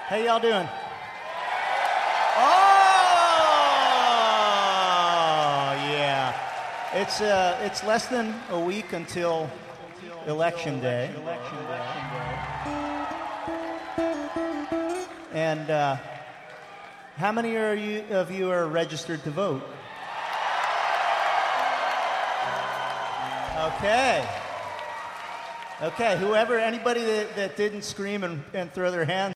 How y'all doing? Oh, yeah. It's less than a week until Election Day. And how many of you are registered to vote? Okay. Okay, anybody that didn't scream and throw their hands